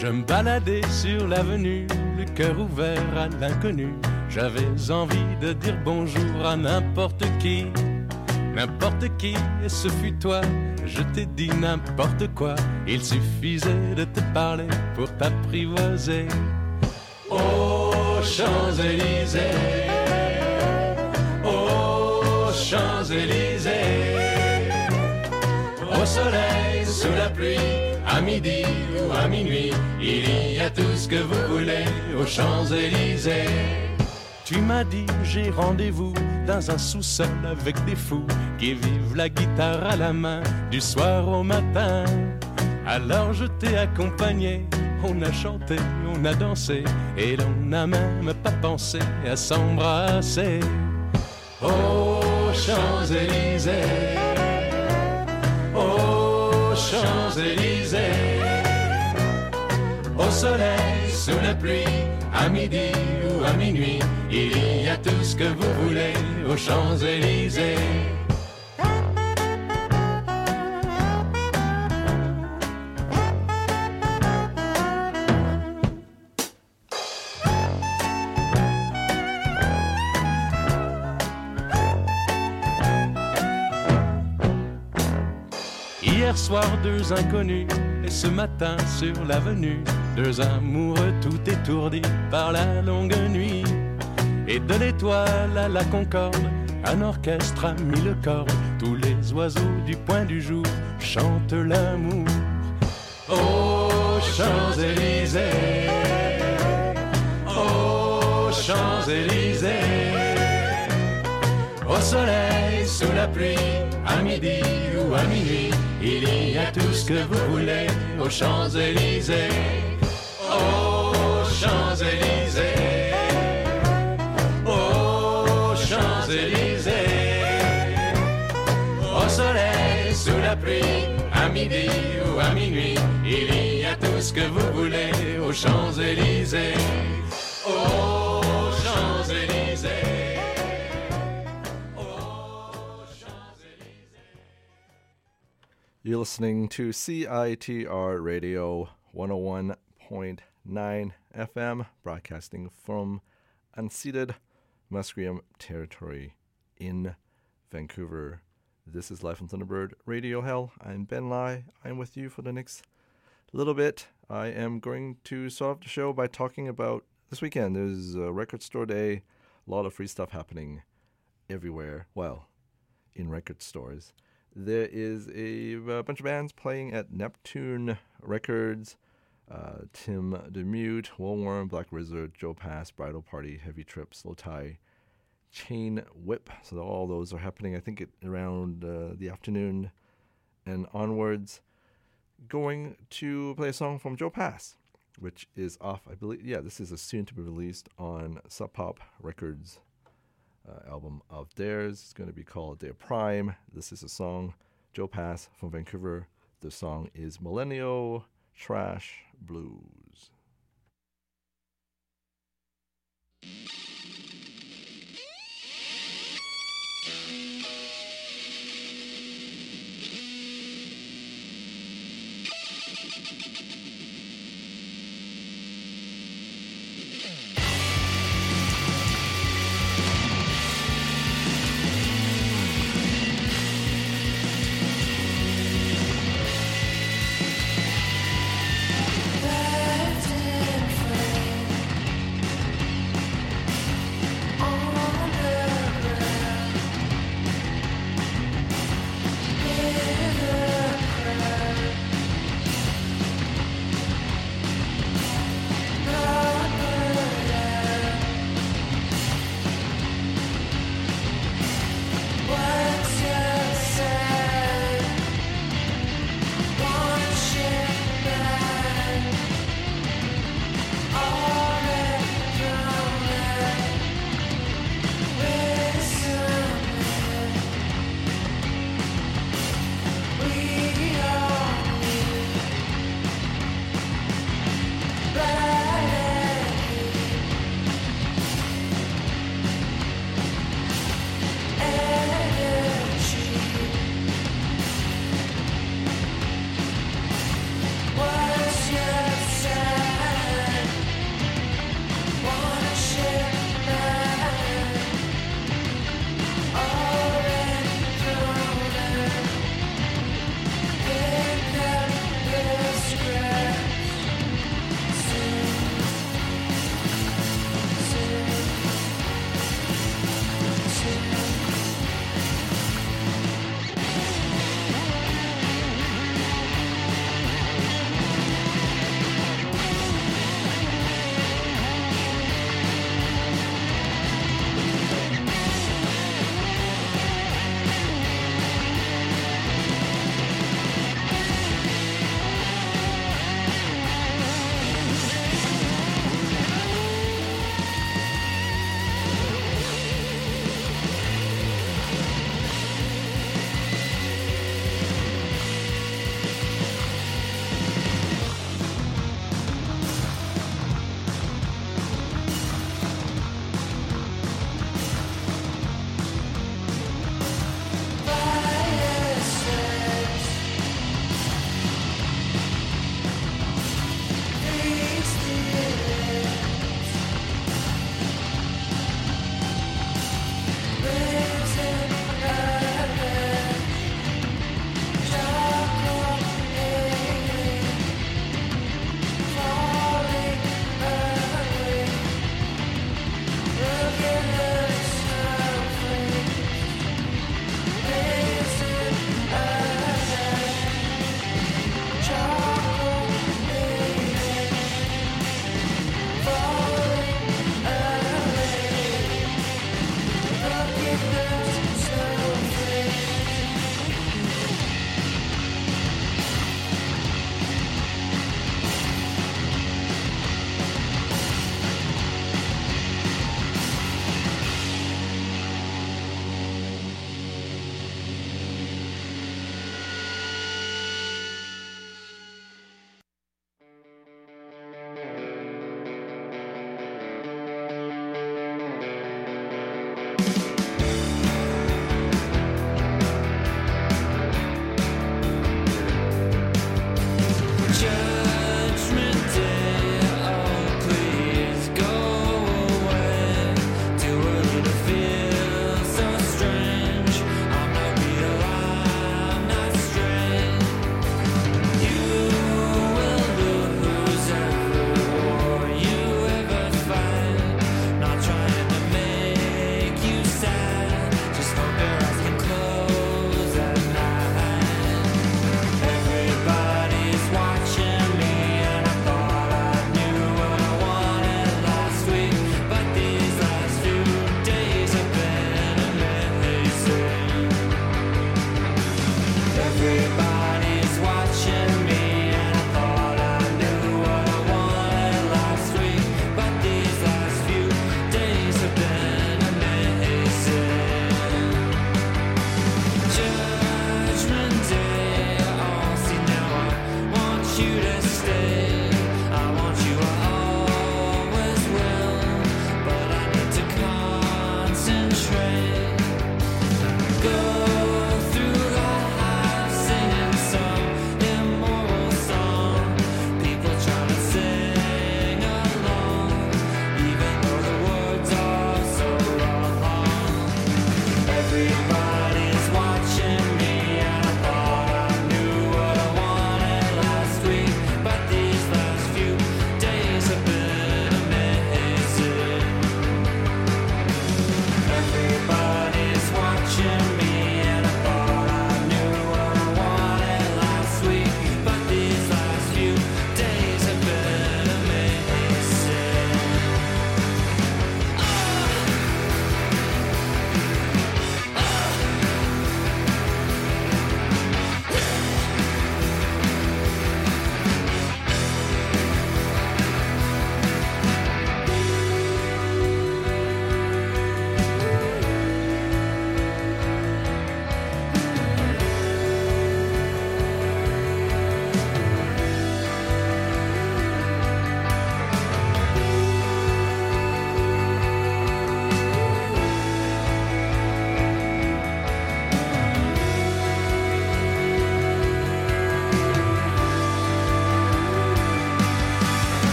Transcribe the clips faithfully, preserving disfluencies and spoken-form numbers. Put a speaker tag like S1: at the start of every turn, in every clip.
S1: Je me baladais sur l'avenue, le cœur ouvert à l'inconnu. J'avais envie de dire bonjour à n'importe qui, n'importe qui, et ce fut toi. Je t'ai dit n'importe quoi, il suffisait de te parler pour t'apprivoiser. Aux Champs-Élysées, aux Champs-Élysées, au soleil, sous la pluie, à midi ou à minuit, il y a tout ce que vous voulez aux Champs-Élysées. Tu m'as dit j'ai rendez-vous dans un sous-sol avec des fous qui vivent la guitare à la main du soir au matin. Alors je t'ai accompagné, on a chanté, on a dansé et l'on n'a même pas pensé à s'embrasser. Aux Champs-Élysées, aux Champs-Élysées, au soleil, sous la pluie, à midi ou à minuit, il y a tout ce que vous voulez aux Champs-Élysées. Hier soir, deux inconnus, et ce matin sur l'avenue, deux amoureux tout étourdis par la longue nuit. Et de l'étoile à la Concorde, un orchestre a mis le corps. Tous les oiseaux du point du jour chantent l'amour. Aux Champs-Élysées, aux Champs-Élysées, au soleil, sous la pluie, à midi ou à minuit, il y a tout ce que vous voulez aux Champs-Élysées. Aux Champs-Élysées, aux Champs-Élysées, au soleil, sous la pluie, à midi ou à minuit, il y a tout ce que vous voulez aux Champs-Élysées. Aux Champs-Élysées, aux Champs-Élysées.
S2: You're listening to C I T R Radio one oh one point nine F M, broadcasting from unceded Musqueam territory in Vancouver. This is Life on Thunderbird Radio Hell. I'm Ben Lai. I'm with you for the next little bit. I am going to start off the show by talking about this weekend. There's a record store day, a lot of free stuff happening everywhere. Well, in record stores. There is a, a bunch of bands playing at Neptune Records. Uh, Tim DeMute, Woolworm, Black Wizard, Joe Pass, Bridal Party, Heavy Trip, Slow Tie, Chain Whip. So all those are happening, I think, at around uh, the afternoon and onwards. Going to play a song from Joe Pass, which is off, I believe, yeah, this is a soon-to-be-released on Sub Pop Records uh, album of theirs. It's going to be called Their Prime. This is a song, Joe Pass from Vancouver. The song is Millennial Trash Blues.
S3: Birds in frame.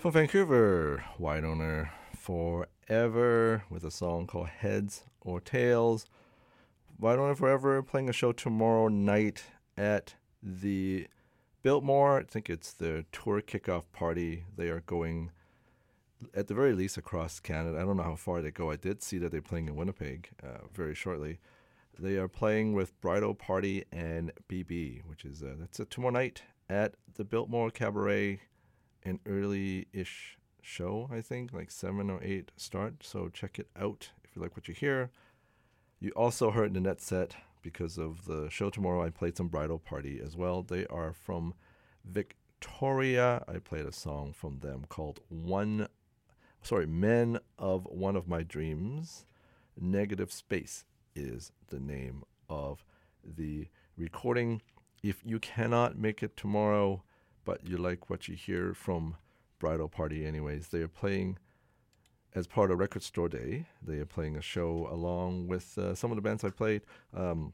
S2: From Vancouver, White Owner Forever with a song called Heads or Tails. White Owner Forever playing a show tomorrow night at the Biltmore. I think it's the tour kickoff party. They are going, at the very least, across Canada. I don't know how far they go. I did see that they're playing in Winnipeg uh, very shortly. They are playing with Bridal Party and B B, which is uh, that's a tomorrow night at the Biltmore Cabaret. An early-ish show, I think, like seven or eight start. So check it out if you like what you hear. You also heard the net set because of the show tomorrow. I played some Bridal Party as well. They are from Victoria. I played a song from them called One, sorry, Men of One of My Dreams. Negative Space is the name of the recording. If you cannot make it tomorrow, but you like what you hear from Bridal Party anyways, they are playing as part of Record Store Day. They are playing a show along with uh, some of the bands I played. Um,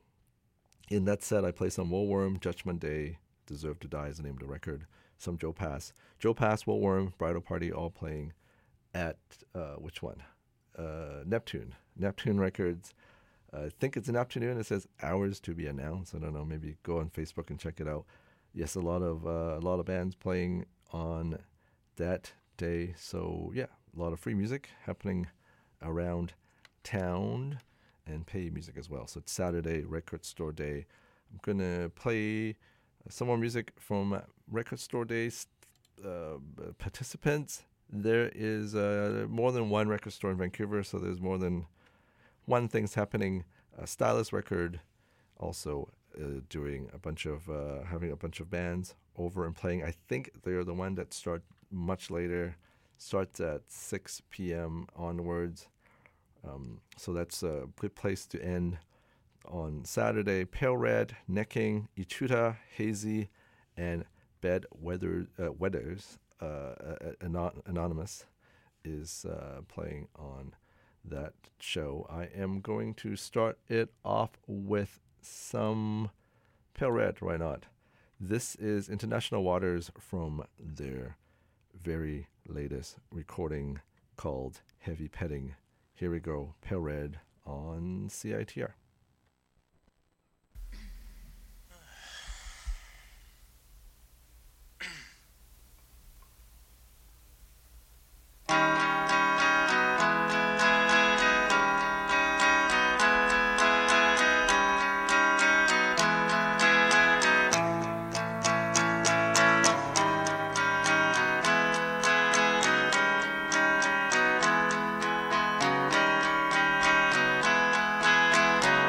S2: in that set, I played some Woolworm, Judgment Day, Deserve to Die is the name of the record, some Joe Pass. Joe Pass, Woolworm, Bridal Party, all playing at, uh, which one? Uh, Neptune. Neptune Records. Uh, I think it's an afternoon. It says hours to be announced. I don't know. Maybe go on Facebook and check it out. Yes, a lot of uh, a lot of bands playing on that day. So yeah, a lot of free music happening around town and pay music as well. So it's Saturday, Record Store Day. I'm gonna play some more music from Record Store Day's uh, participants. There is uh, more than one record store in Vancouver, so there's more than one thing's happening. Uh, Stylus Record also Uh, doing a bunch of uh, having a bunch of bands over and playing. I think they're the one that start much later, starts at six p.m. onwards. Um, so that's a good place to end on Saturday. Pale Red, Necking, Echuta, Hazy, and Bed Weather uh, Weathers uh, anon- Anonymous is uh, playing on that show. I am going to start it off with some Pale Red, why not? This is International Waters from their very latest recording called Heavy Petting. Here we go, Pale Red on C I T R.
S3: Thank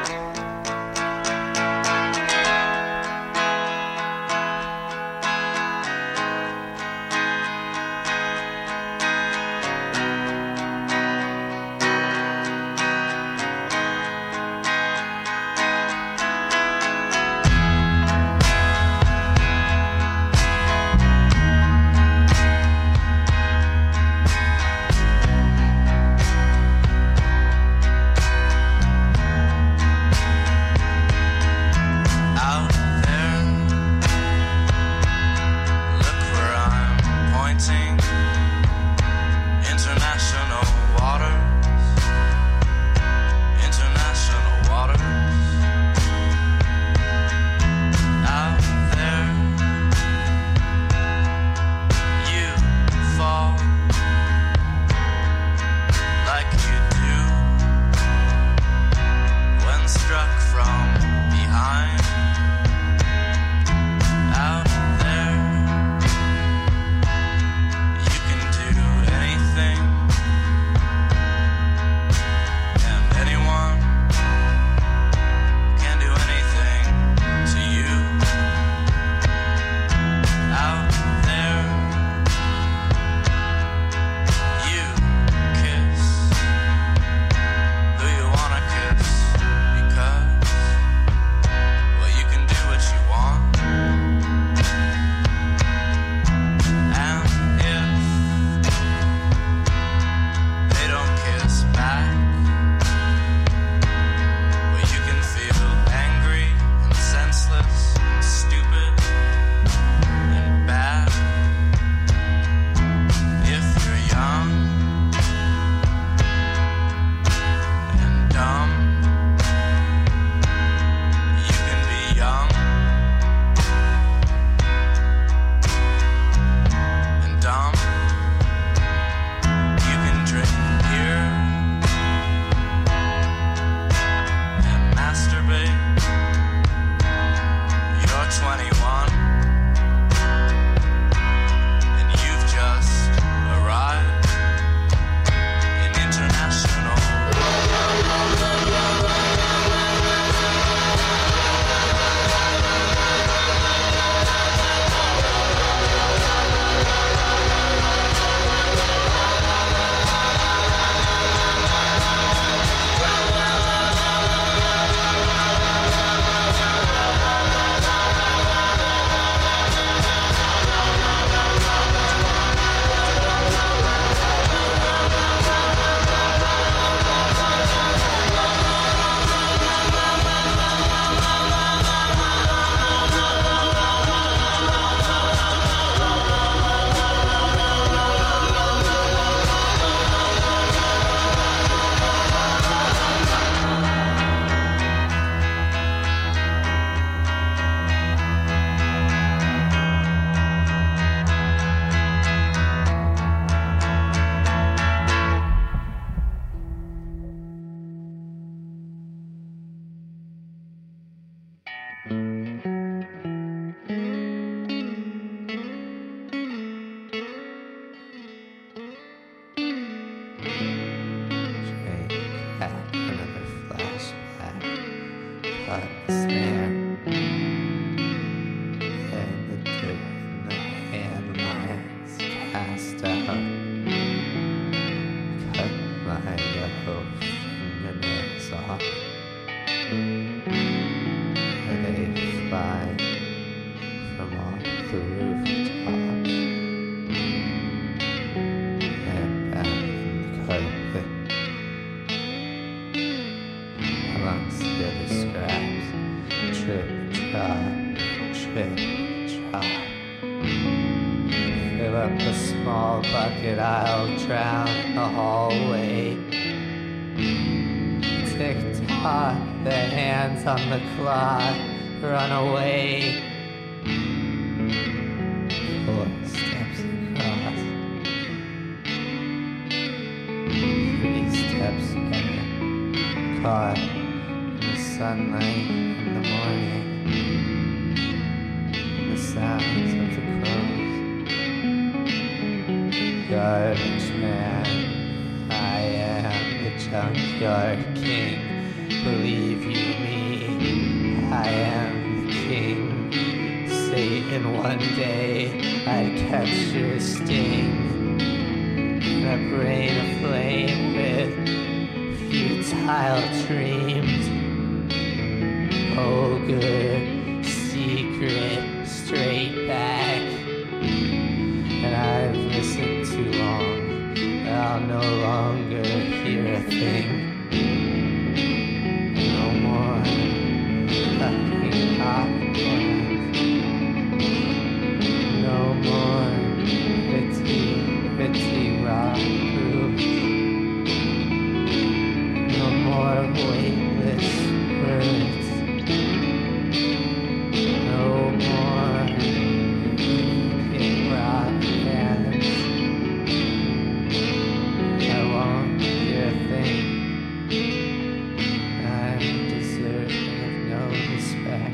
S3: flashback, another flashback. Cut the snare. And the dirt in the handlines cast out. Cut my yellow fingernails off. And they fly from off the rooftops and back in the carpet amongst the other scraps. Trip, drop, trip, drop. Fill up a small bucket, I'll drown the hallway. Tick-tock, the hands on the clock, run away. Four steps across, three steps back, caught in the sunlight in the morning, the sounds of the crows. Garbage man, I am the junkyard king. Believe you me, I am the king. Satan, one day I'd catch your sting. In a brain aflame with futile dreams. Ogre, secret, straight back. And I've listened too long, I'll no longer hear a thing. No more fucking popcorn. No more pretty, pretty rock groups. No more weightless words. No more fucking rock bands. I won't hear a thing. I'm deserving of no respect.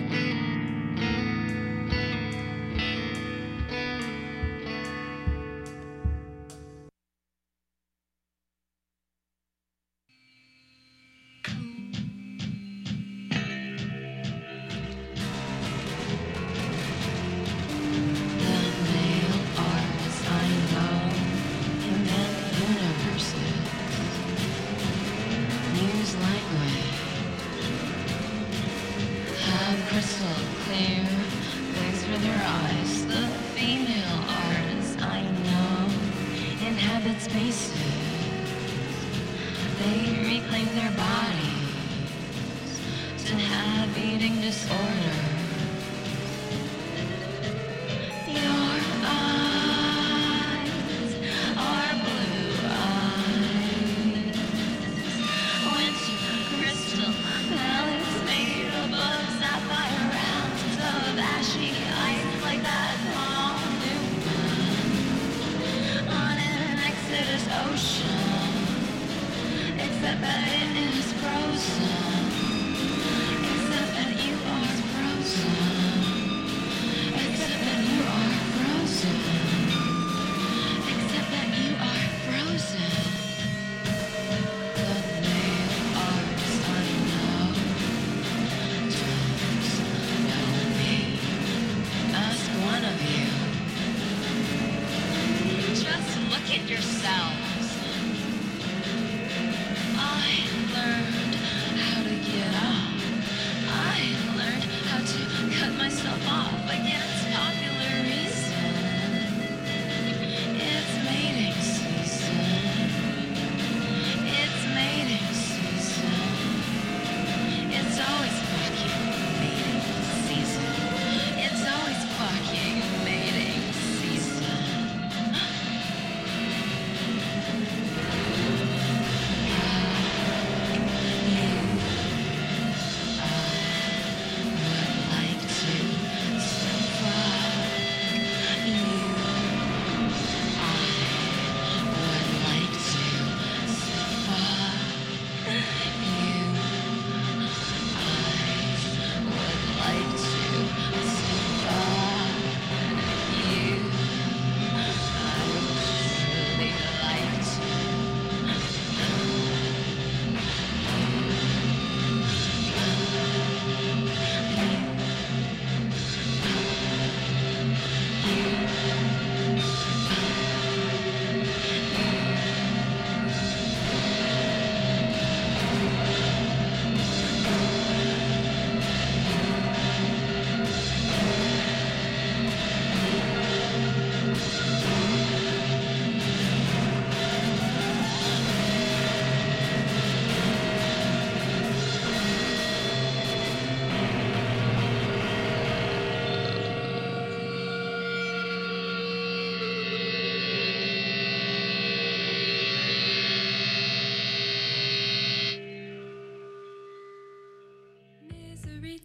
S4: How to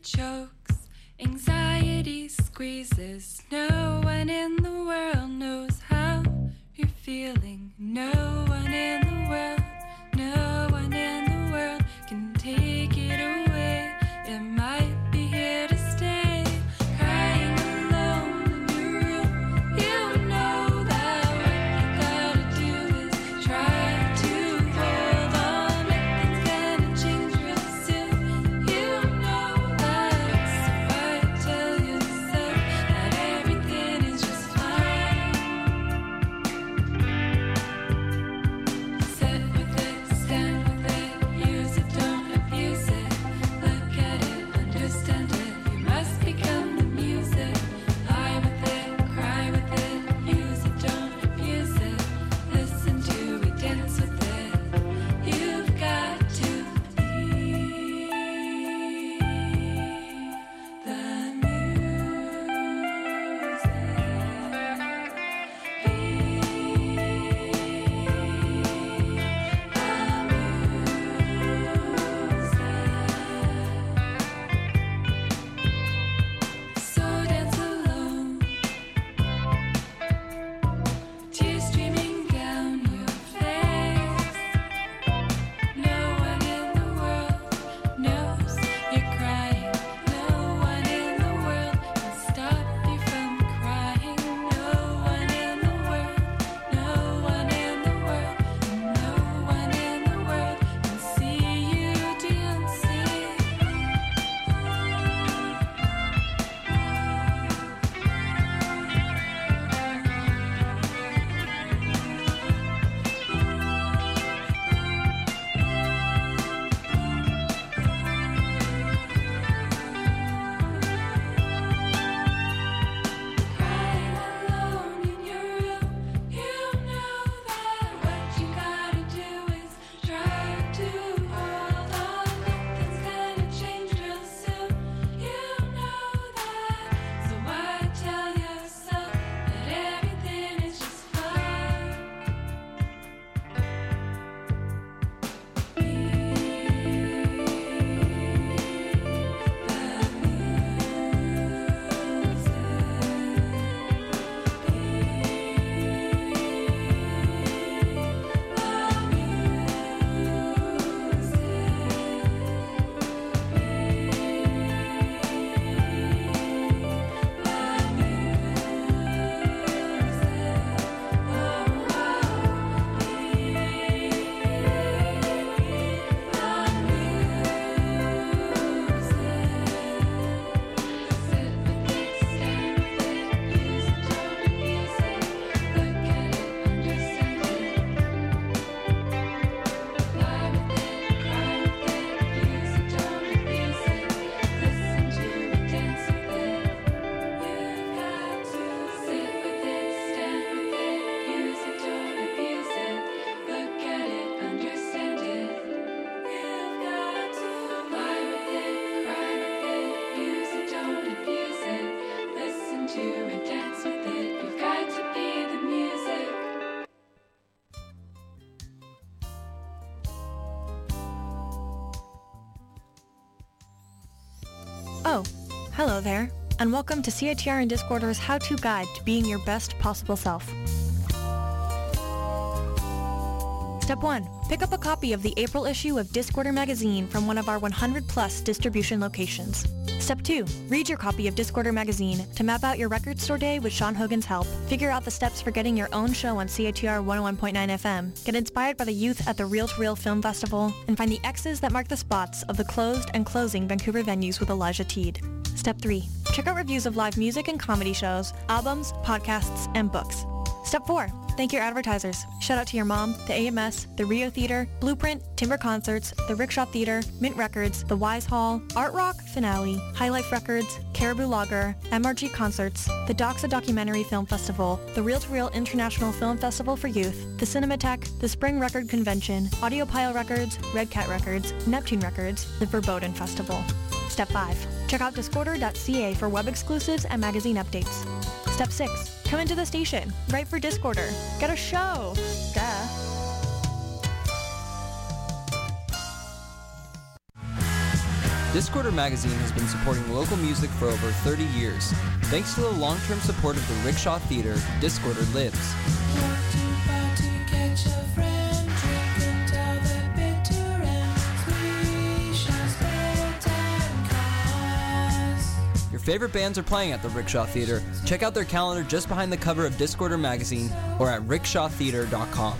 S4: chokes, anxiety squeezes. No one in the world knows how you're feeling. No one in the world, no one in the world can take it away. It might be here to stay. Crying alone in your room, you know that what you gotta do is try to hold on. Nothing's gonna change real soon. You know that, so I tell yourself that everything is just fine. Sit with it, stand with it, use it, don't abuse it. Look at it, understand it. You must become the music. Lie with it, cry with it, use it, don't abuse it. Listen to it, dance with it. You've got to be the So dance alone, tears streaming down your face. No one in the world knows you're crying. No one in the world can stop you from crying. No one in the world, no one in the world, no one in the world can see you dancing. Crying alone in your room, you know that what you gotta do is try to hold on. Nothing's gonna change real soon. You know that, so why tell yourself that everything is just fine?
S5: Oh, hello there, and welcome to C I T R and Discorder's how-to guide to being your best possible self. Step one. Pick up a copy of the April issue of Discorder magazine from one of our one hundred plus distribution locations. Step two. Read your copy of Discorder magazine to map out your record store day with Sean Hogan's help. Figure out the steps for getting your own show on C I T R one oh one point nine F M. Get inspired by the youth at the Reel to Reel Film Festival, and find the X's that mark the spots of the closed and closing Vancouver venues with Elijah Teed. Step three. Check out reviews of live music and comedy shows, albums, podcasts, and books. Step four. Thank your advertisers. Shout out to your mom, the A M S, the Rio Theater, Blueprint, Timber Concerts, the Rickshaw Theater, Mint Records, the Wise Hall, Art Rock, Finale, High Life Records, Caribou Lager, M R G Concerts, the Doxa Documentary Film Festival, the Reel to Reel International Film Festival for Youth, the Cinematheque, the Spring Record Convention, Audiopile Records, Red Cat Records, Neptune Records, the Verboten Festival. Step five. Check out discorder dot c a for web exclusives and magazine updates. Step six. Come into the station. Write for Discorder. Get a show. Duh.
S6: Discorder Magazine has been supporting local music for over thirty years. Thanks to the long-term support of the Rickshaw Theater, Discorder lives. Your favorite bands are playing at the Rickshaw Theater. Check out their calendar just behind the cover of Discorder Magazine or at rickshaw theater dot com.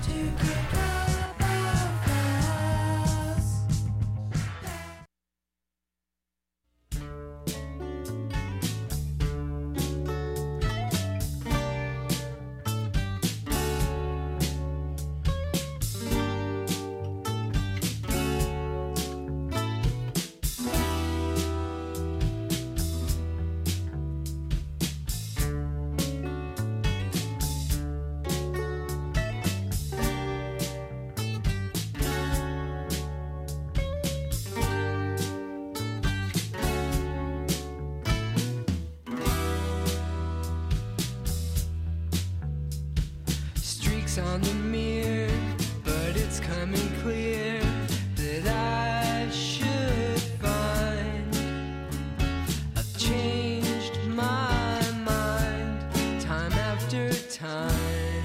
S7: On the mirror, but it's coming clear that I should find I've changed my mind time after time.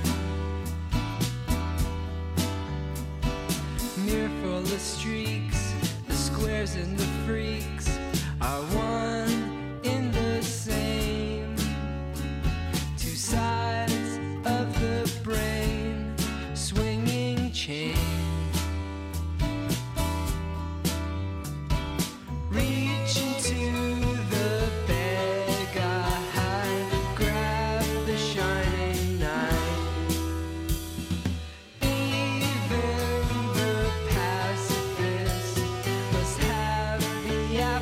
S7: Mirror full of streaks, the squares and the freaks are one in the same. Two sides of the brain, swinging chain. Reach into the bag I hide, grab the shining knife. Even the pacifist must have the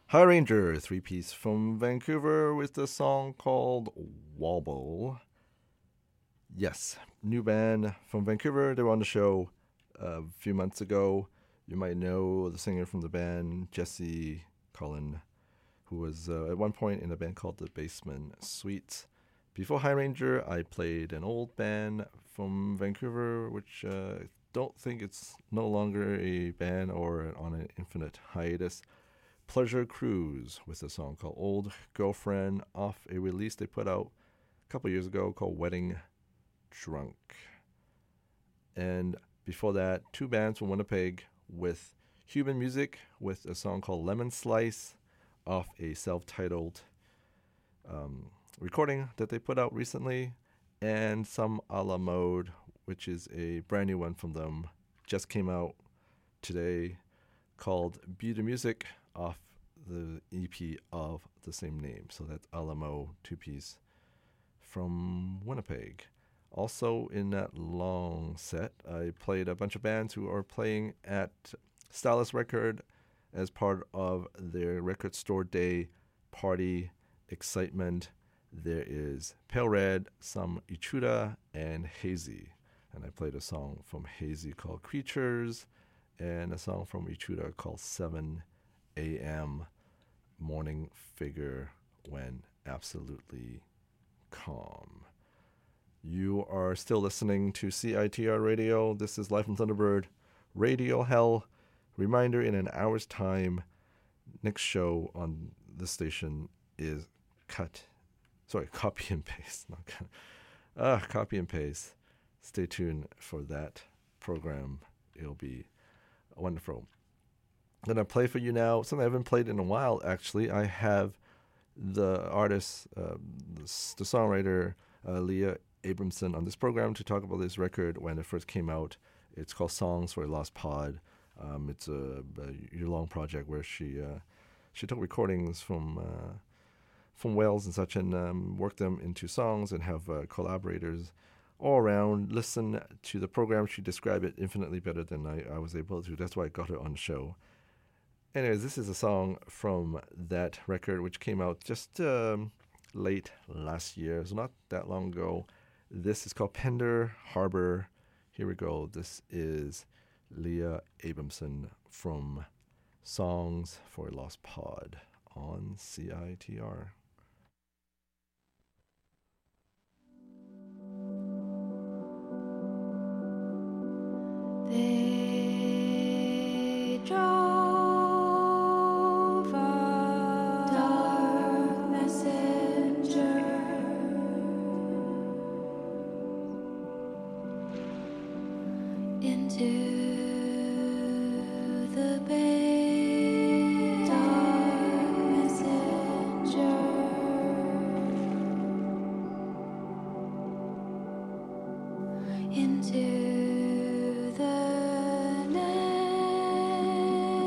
S2: High Ranger, three-piece from Vancouver with a song called Wobble. Yes, new band from Vancouver. They were on the show uh, a few months ago. You might know the singer from the band, Jesse Cullen, who was uh, at one point in a band called the Basement Suites. Before High Ranger, I played an old band from Vancouver, which I uh, don't think it's no longer a band or on an infinite hiatus. Pleasure Cruise with a song called Old Girlfriend off a release they put out a couple years ago called Wedding Drunk. And before that, two bands from Winnipeg with Human Music with a song called Lemon Slice off a self-titled um, recording that they put out recently, and Some A La Mode, which is a brand new one from them, just came out today, called Beauty Music off the E P of the same name. So that's Alamo, two-piece from Winnipeg. Also in that long set, I played a bunch of bands who are playing at Stylus Record as part of their Record Store Day party excitement. There is Pale Red, some Ichuda, and Hazy. And I played a song from Hazy called Creatures and a song from Ichuda called seven a.m. Morning Figure When Absolutely Calm. You are still listening to C I T R Radio. This is Live from Thunderbird Radio Hell. Reminder, in an hour's time, next show on this station is cut. Sorry, copy and paste. Not cut. Ah, copy and paste. Stay tuned for that program. It'll be wonderful. I'm going to play for you now something I haven't played in a while, actually. I have the artist, uh, the, the songwriter, uh, Leah Abramson on this program to talk about this record when it first came out. It's called Songs for a Lost Pod. Um, it's a, a year-long project where she uh, she took recordings from uh, from Wales and such and um, worked them into songs and have uh, collaborators all around. Listen to the program. She described it infinitely better than I, I was able to. That's why I got her on the show. Anyways, this is a song from that record, which came out just um, late last year, so not that long ago. This is called Pender Harbor. Here we go. This is Leah Abramson from Songs for a Lost Pod on C I T R.
S4: They drove a dark messenger into the bay. Dark messenger into the night.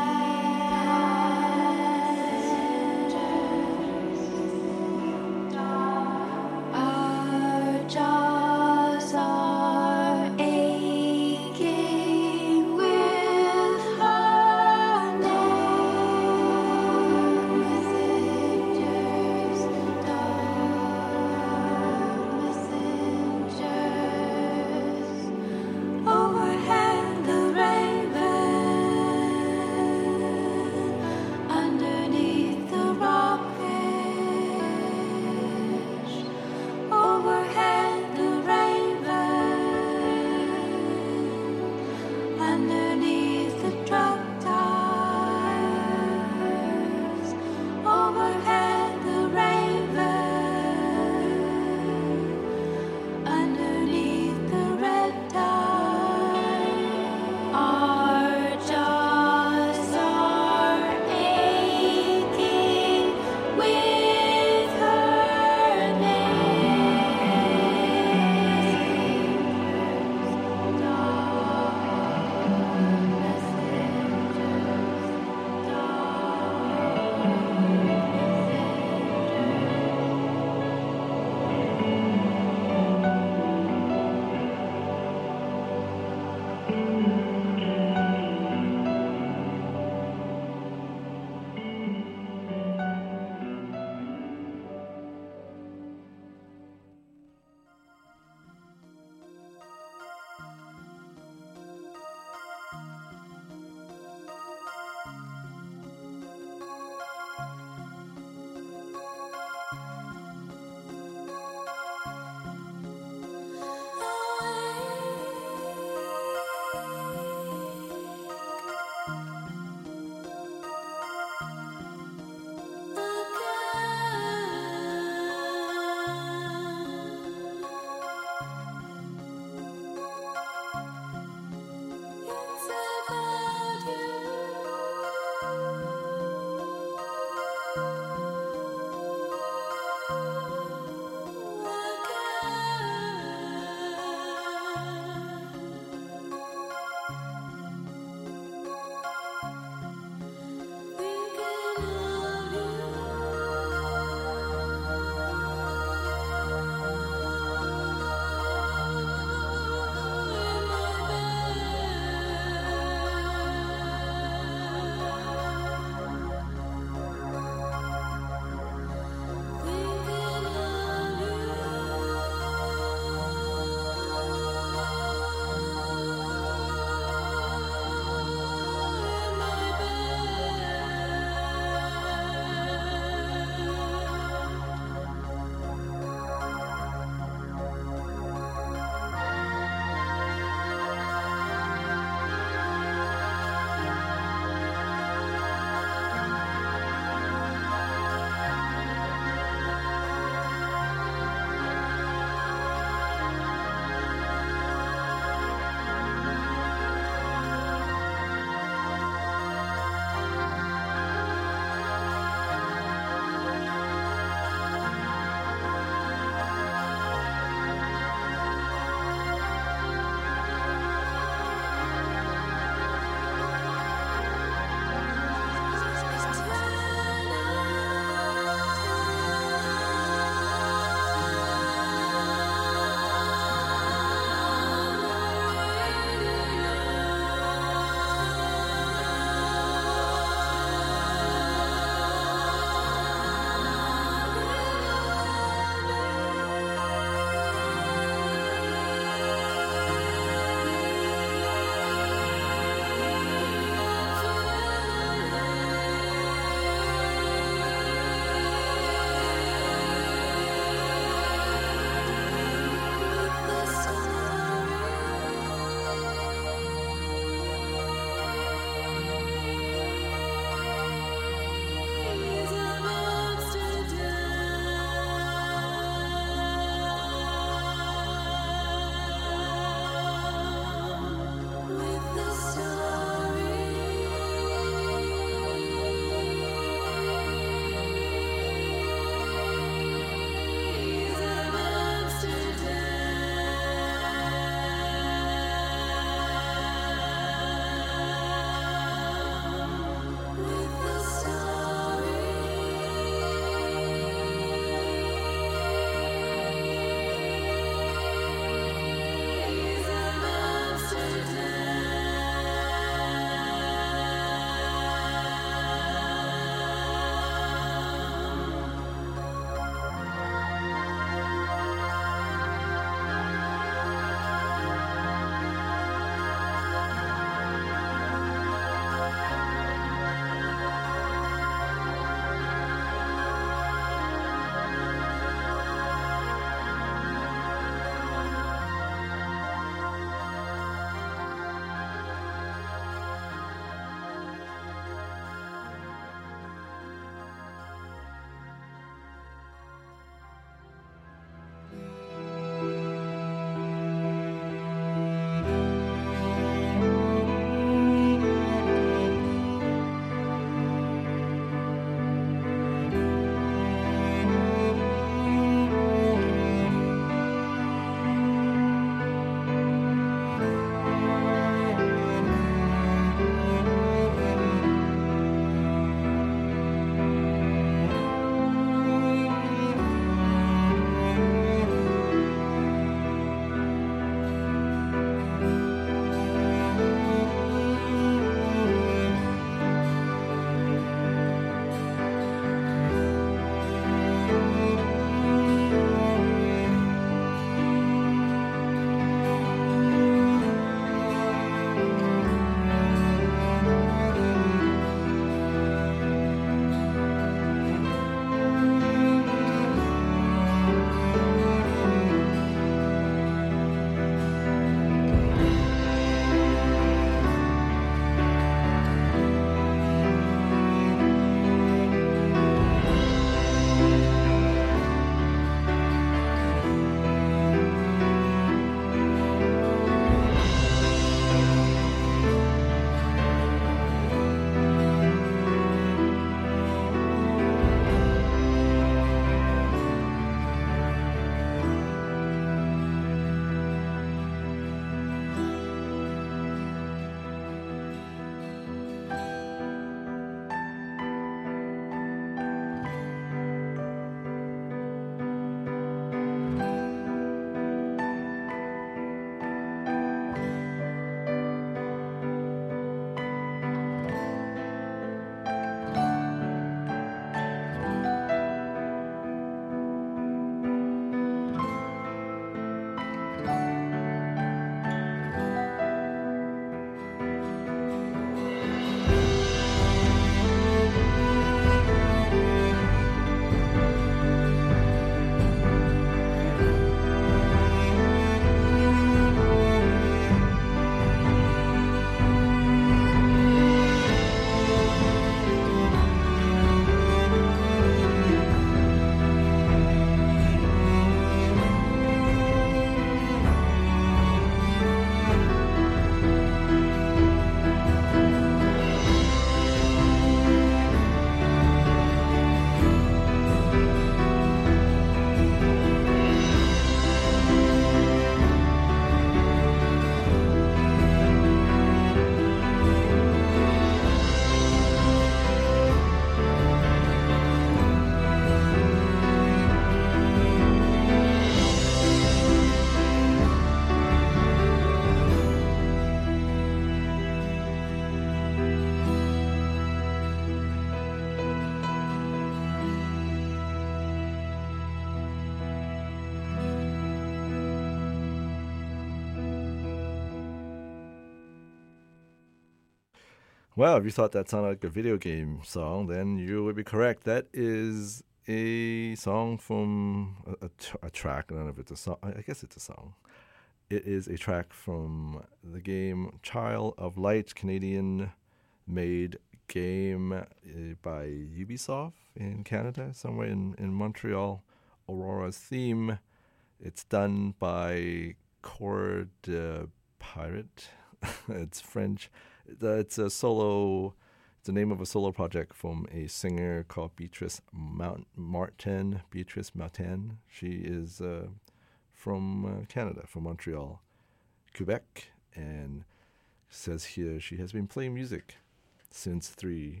S2: Well, if you thought that sounded like a video game song, then you would be correct. That is a song from a, a, t- a track. I don't know if it's a song. I guess it's a song. It is a track from the game Child of Light, Canadian-made game uh, by Ubisoft in Canada, somewhere in, in Montreal. Aurora's theme. It's done by Corps de Pirate. It's French. It's a solo. It's the name of a solo project from a singer called Beatrice Mount Martin. Beatrice Martin. She is uh, from uh, Canada, from Montreal, Quebec, and says here she has been playing music since three.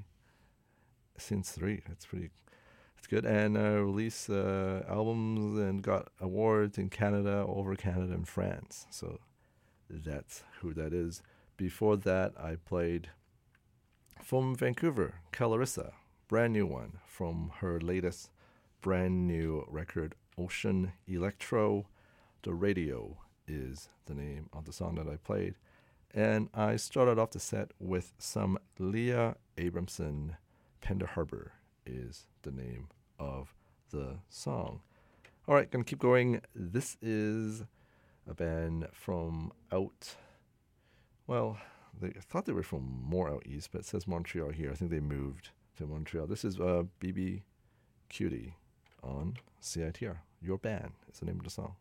S2: Since three. That's pretty. It's good, and uh, released uh, albums and got awards in Canada, over Canada and France. So that's who that is. Before that, I played from Vancouver, Calarissa, brand new one from her latest brand new record, Ocean Electro. The Radio is the name of the song that I played. And I started off the set with some Leah Abramson. Pender Harbor is the name of the song. All right, gonna keep going. This is a band from out, well, they I thought they were from more out east, but it says Montreal here. I think they moved to Montreal. This is uh, B B Cutie on C I T R. Your Band is the name of the song.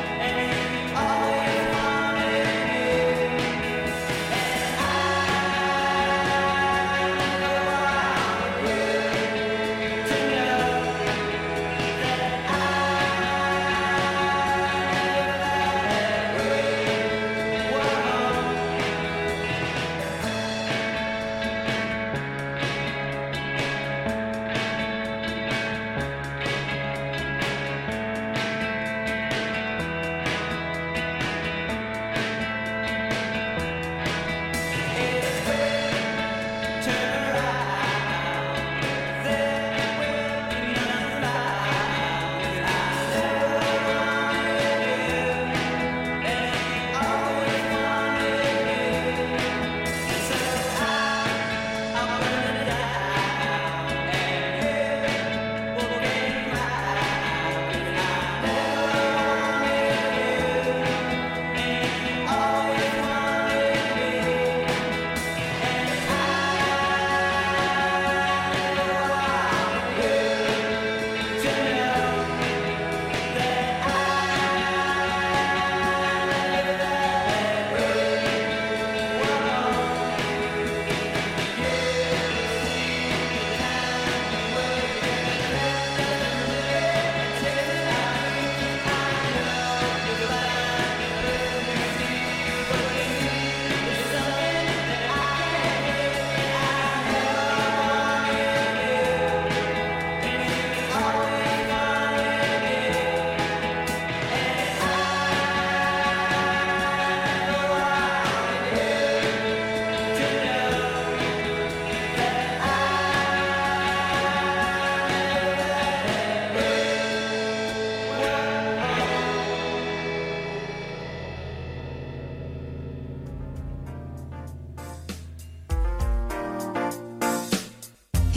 S7: I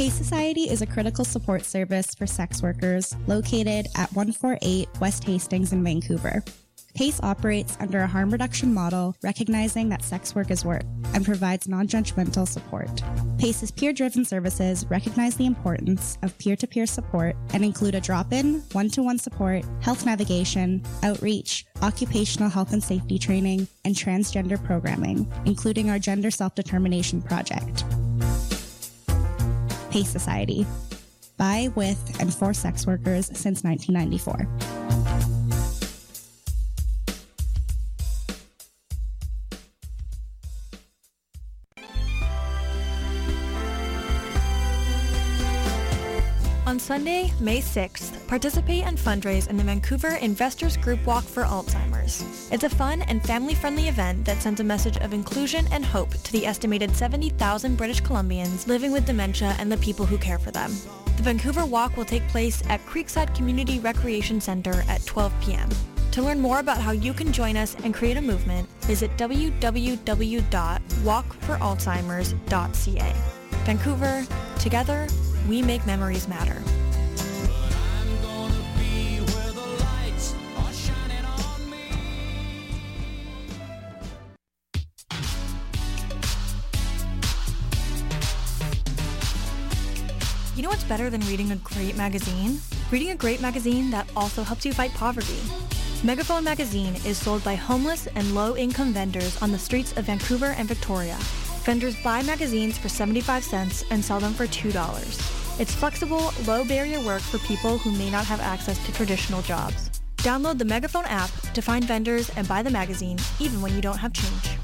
S8: PACE Society is a critical support service for sex workers located at one forty-eight West Hastings in Vancouver. PACE operates under a harm reduction model, recognizing that sex work is work, and provides non-judgmental support. PACE's peer-driven services recognize the importance of peer-to-peer support and include a drop-in, one-to-one support, health navigation, outreach, occupational health and safety training, and transgender programming, including our Gender Self-Determination Project. PACE Society. By, with, and for sex workers since nineteen ninety-four.
S5: On Sunday, May sixth, participate and fundraise in the Vancouver Investors Group Walk for Alzheimer's. It's a fun and family-friendly event that sends a message of inclusion and hope to the estimated seventy thousand British Columbians living with dementia and the people who care for them. The Vancouver Walk will take place at Creekside Community Recreation Centre at twelve p.m. To learn more about how you can join us and create a movement, visit w w w dot walk for alzheimers dot c a. Vancouver, together, we make memories matter. You know what's better than reading a great magazine? Reading a great magazine that also helps you fight poverty. Megaphone magazine is sold by homeless and low-income vendors on the streets of Vancouver and Victoria. Vendors buy magazines for seventy-five cents and sell them for two dollars. It's flexible, low-barrier work for people who may not have access to traditional jobs. Download the Megaphone app to find vendors and buy the magazine, even when you don't have change.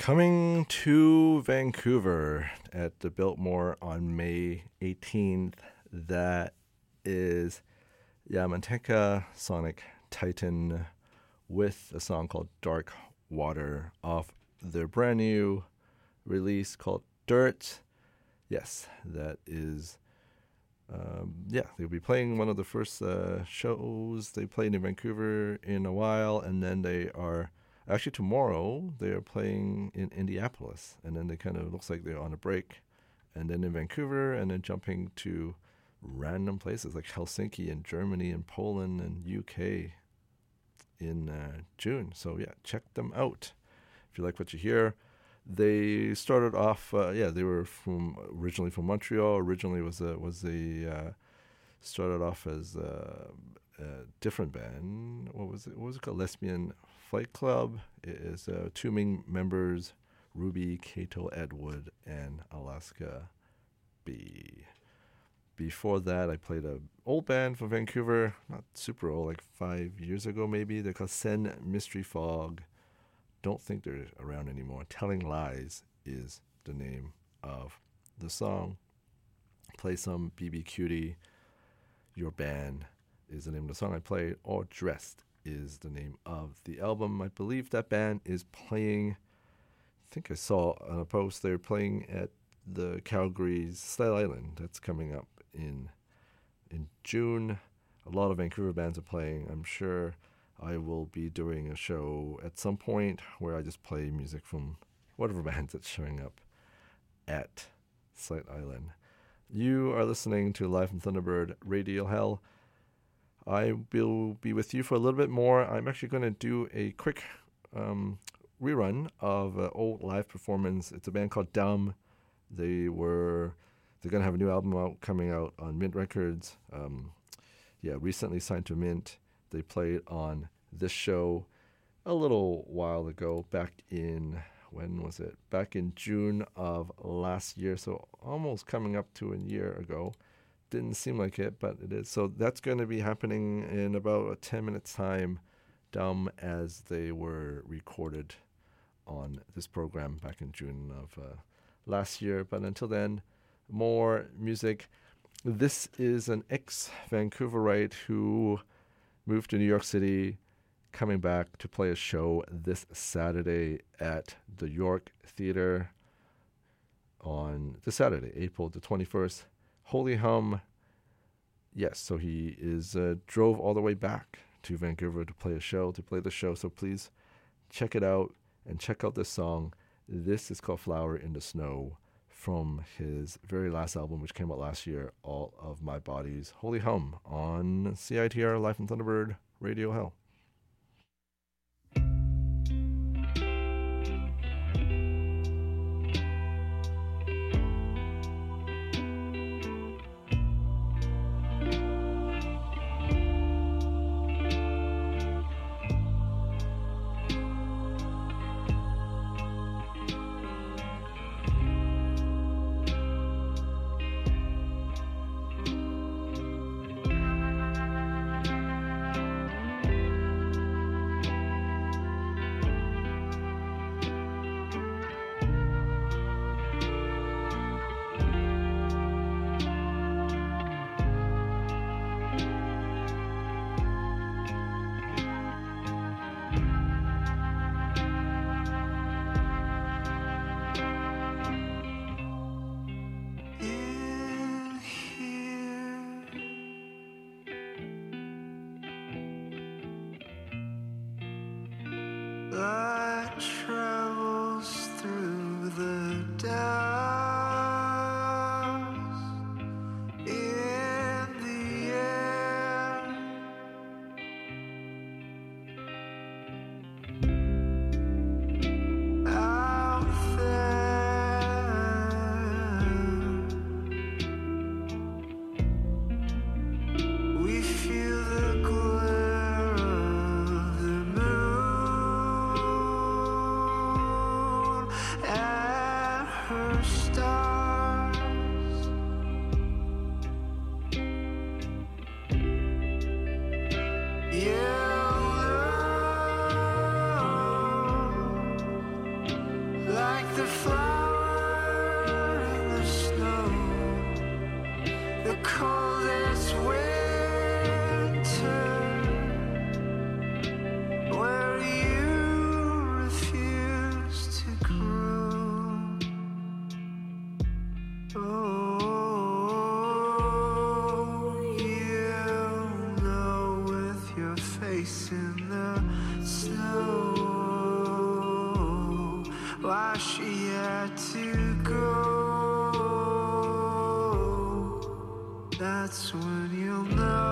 S2: Coming to Vancouver at the Biltmore on May eighteenth, that is Yamanteka Sonic Titan with a song called Dark Water off their brand new release called Dirt. Yes, that is, um, yeah, they'll be playing one of the first uh, shows they played in Vancouver in a while, and then they are Actually, tomorrow they are playing in Indianapolis, and then they kind of looks like they're on a break, and then in Vancouver, and then jumping to random places like Helsinki and Germany and Poland and U K in uh, June. So yeah, check them out if you like what you hear. They started off, uh, yeah, they were from originally from Montreal. Originally was a was a uh, started off as a, a different band. What was it? What was it called? Lesbian Flight Club. It is uh, two main members, Ruby, Kato, Edwood, and Alaska B. Before that, I played a old band from Vancouver, not super old, like five years ago maybe. They're called Sen Mystery Fog. Don't think they're around anymore. Telling Lies is the name of the song. Play some B B Cutie. Your Band is the name of the song I played. All Dressed is the name of the album. I believe that band is playing, I think I saw on a post, they're playing at the Calgary's Style Island. That's coming up in in June. A lot of Vancouver bands are playing. I'm sure I will be doing a show at some point where I just play music from whatever bands that's showing up at Style Island. You are listening to Live from Thunderbird Radio Hell. I will be with you for a little bit more. I'm actually going to do a quick um, rerun of an old live performance. It's a band called Dumb. They were, they're going to have a new album out coming out on Mint Records. Um, yeah, recently signed to Mint. They played on this show a little while ago, back in, when was it? Back in June of last year, so almost coming up to a year ago. Didn't seem like it, but it is. So that's going to be happening in about a ten minutes time, Dumb, as they were recorded on this program back in June of uh, last year. But until then, more music. This is an ex-Vancouverite who moved to New York City, coming back to play a show this Saturday at the York Theater on this Saturday, April the twenty-first. Holy Hum. Yes, so he is uh, drove all the way back to Vancouver to play a show, to play the show. So please check it out and check out this song. This is called Flower in the Snow from his very last album, which came out last year, All of My Bodies. Holy Hum on C I T R Live from Thunderbird Radio Hell.
S9: Feel the glare of the moon. the flower in the snow, the coldest winter, where you refuse to grow. Oh, you'll know with your face in the snow why she had to go. That's when you'll know.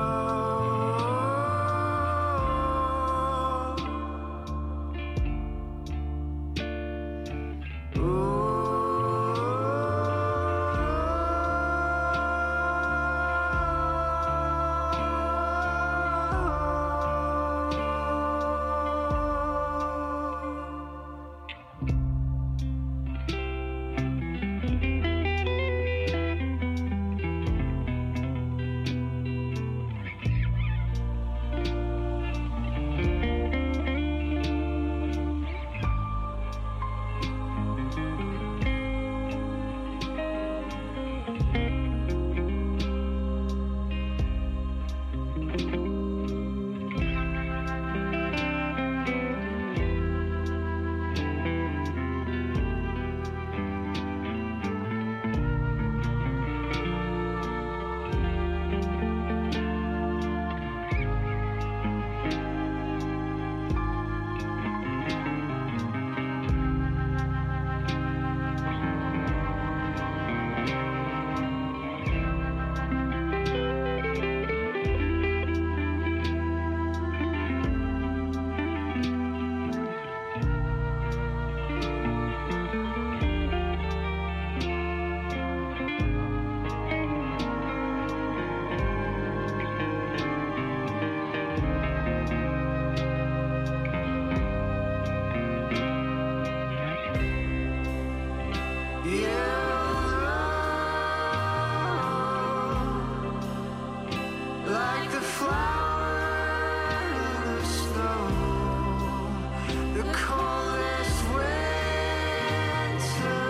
S9: Like the flower in the snow, the coldest winter,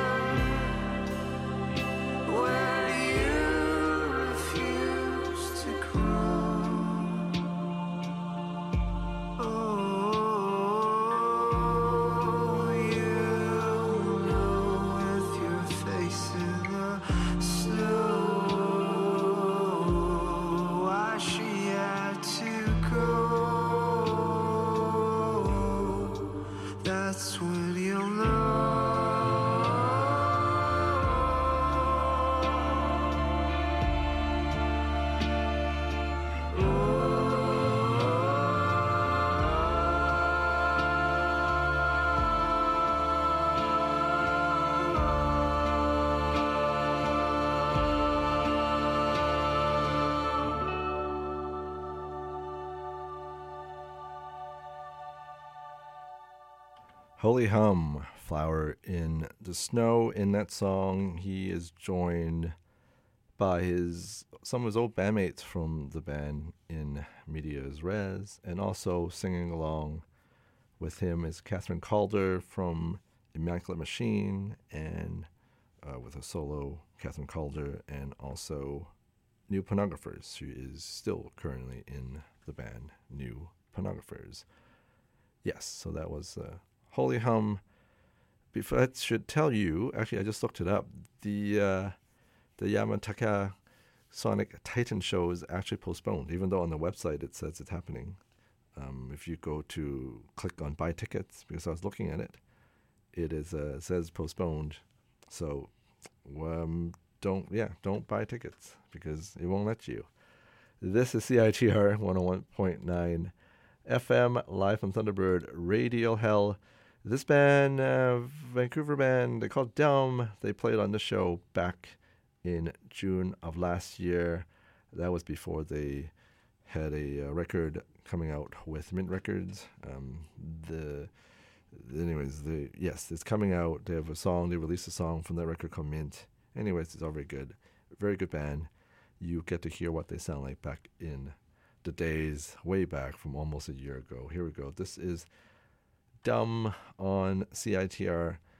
S9: where you refuse to grow. Oh, you'll know with your face in the snow. She had to go. That's when you'll know.
S2: Holy Hum, Flower in the Snow. In that song, he is joined by his some of his old bandmates from the band in Medias Res, and also singing along with him is Catherine Calder from Immaculate Machine, and uh, with a solo Catherine Calder, and also New Pornographers, who is still currently in the band New Pornographers. Yes, so that was uh, Holy Hum. Before, I should tell you, actually, I just looked it up. The uh, the Yamataka Sonic Titan show is actually postponed, even though on the website it says it's happening. Um, if you go to click on buy tickets, because I was looking at it, it is uh, says postponed. So um, don't yeah don't buy tickets because it won't let you. This is C I T R one oh one point nine F M, live from Thunderbird Radio Hell. This band, uh, Vancouver band, they called Dumb. They played on the show back in June of last year. That was before they had a uh, record coming out with Mint Records. Um, the anyways, the yes, it's coming out. They have a song. They released a song from that record called Mint. Anyways, it's all very good. Very good band. You get to hear what they sound like back in the days way back from almost a year ago. Here we go. This is Dumb on C I T R